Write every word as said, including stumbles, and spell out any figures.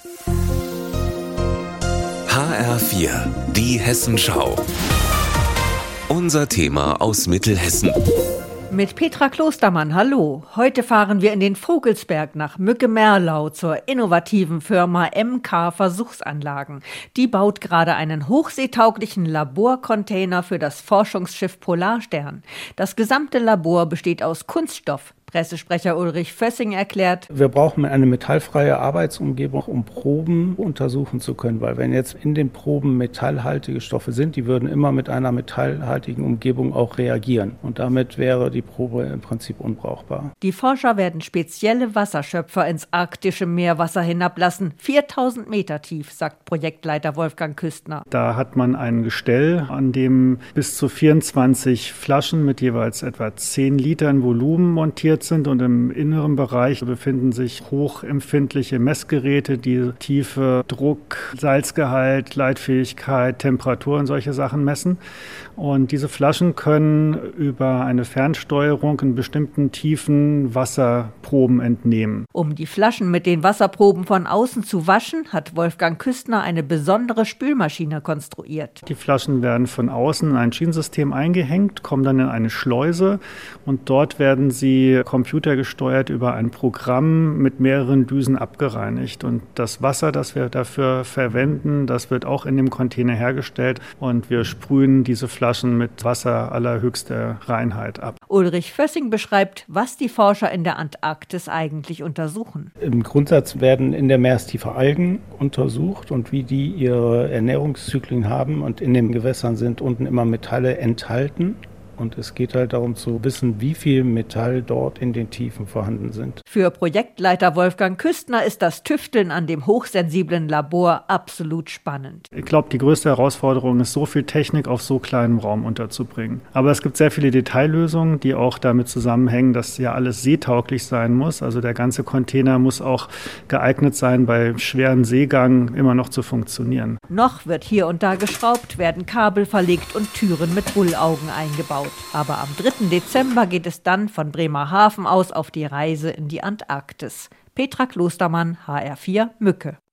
H R vier, die Hessenschau. Unser Thema aus Mittelhessen. Mit Petra Klostermann, hallo. Heute fahren wir in den Vogelsberg nach Mücke-Merlau zur innovativen Firma M K Versuchsanlagen. Die baut gerade einen hochseetauglichen Laborcontainer für das Forschungsschiff Polarstern. Das gesamte Labor besteht aus Kunststoff. Pressesprecher Ulrich Fössing erklärt: Wir brauchen eine metallfreie Arbeitsumgebung, um Proben untersuchen zu können. Weil wenn jetzt in den Proben metallhaltige Stoffe sind, die würden immer mit einer metallhaltigen Umgebung auch reagieren. Und damit wäre die Probe im Prinzip unbrauchbar. Die Forscher werden spezielle Wasserschöpfer ins arktische Meerwasser hinablassen. viertausend Meter tief, sagt Projektleiter Wolfgang Küstner. Da hat man ein Gestell, an dem bis zu vierundzwanzig Flaschen mit jeweils etwa zehn Litern Volumen montiert sind, und im inneren Bereich befinden sich hochempfindliche Messgeräte, die Tiefe, Druck, Salzgehalt, Leitfähigkeit, Temperatur und solche Sachen messen. Und diese Flaschen können über eine Fernsteuerung in bestimmten Tiefen Wasserproben entnehmen. Um die Flaschen mit den Wasserproben von außen zu waschen, hat Wolfgang Küstner eine besondere Spülmaschine konstruiert. Die Flaschen werden von außen in ein Schienensystem eingehängt, kommen dann in eine Schleuse, und dort werden sie computergesteuert über ein Programm mit mehreren Düsen abgereinigt. Und das Wasser, das wir dafür verwenden, das wird auch in dem Container hergestellt, und wir sprühen diese Flaschen mit Wasser allerhöchster Reinheit ab. Ulrich Fössing beschreibt, was die Forscher in der Antarktis eigentlich untersuchen. Im Grundsatz werden in der Meerestiefe Algen untersucht und wie die ihre Ernährungszyklen haben. Und in den Gewässern sind unten immer Metalle enthalten. Und es geht halt darum zu wissen, wie viel Metall dort in den Tiefen vorhanden sind. Für Projektleiter Wolfgang Küstner ist das Tüfteln an dem hochsensiblen Labor absolut spannend. Ich glaube, die größte Herausforderung ist, so viel Technik auf so kleinem Raum unterzubringen. Aber es gibt sehr viele Detaillösungen, die auch damit zusammenhängen, dass ja alles seetauglich sein muss. Also der ganze Container muss auch geeignet sein, bei schweren Seegang immer noch zu funktionieren. Noch wird hier und da geschraubt, werden Kabel verlegt und Türen mit Bullaugen eingebaut. Aber am dritten Dezember geht es dann von Bremerhaven aus auf die Reise in die Antarktis. Petra Klostermann, H R vier, Mücke.